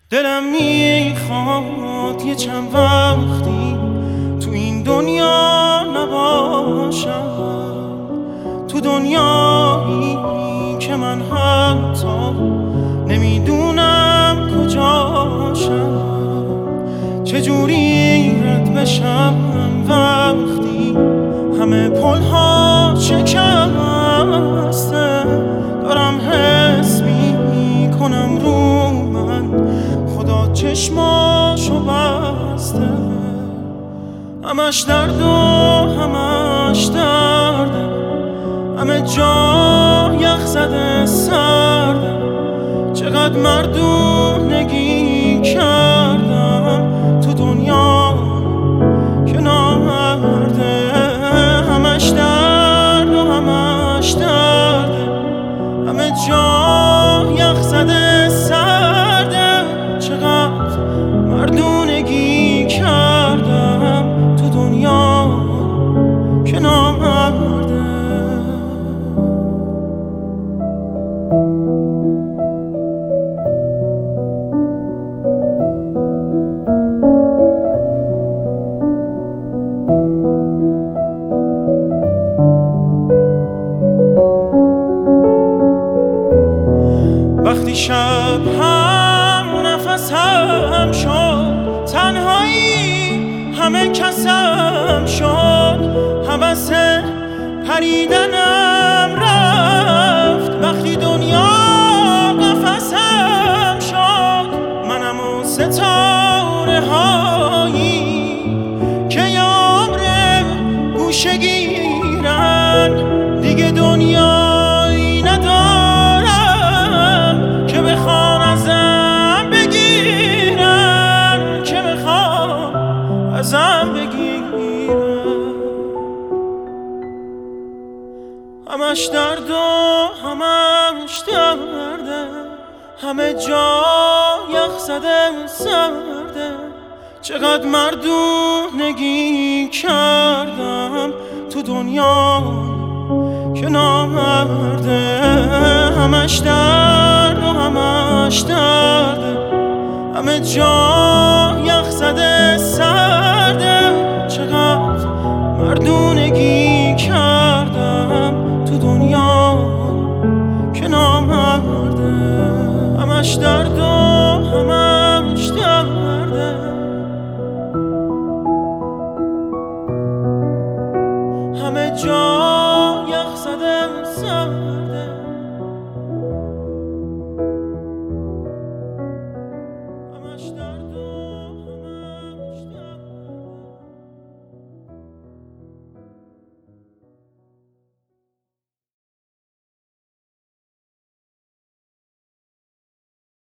دلم میخواد یه چند وقتی تو این دنیا نباشم، تو دنیایی که من حتی نمیدونم کجاشم. چجوری رد بشم وقتی همه پل‌ها شکسته؟ دارم حس میکنم رو من خدا چشماشو بسته. همش درد و همش درده، همه جا یخ زده سرده. چقدر مردونگی کردم تو دنیا که نامرده. همش درد و همش درده، همه جا یخ زده سرده. چقدر مردونگی کردم تو دنیا که نامرده. وقتی شب هم نفس هم شد، تنهایی همه کسم شد. حوث پریدنم رفت وقتی دنیا قفسم شد. منم و ستاره هایی که عمر گوشه گیرن، دیگه دنیایی ندارم که بخوام ازم بگیرن، که بخوام ازم بگیرن. همش درد و همش درده، همه جا یخ زده سرده. چقدر مردونگی کردم تو دنیا که نامرده. همش درد و همش درده، همه جا یخ زده سرده. چقدر مردونگی کردم تو دنیا که نامرده. همش درد و همش درده، همه جا یخ زده سرده. همش درد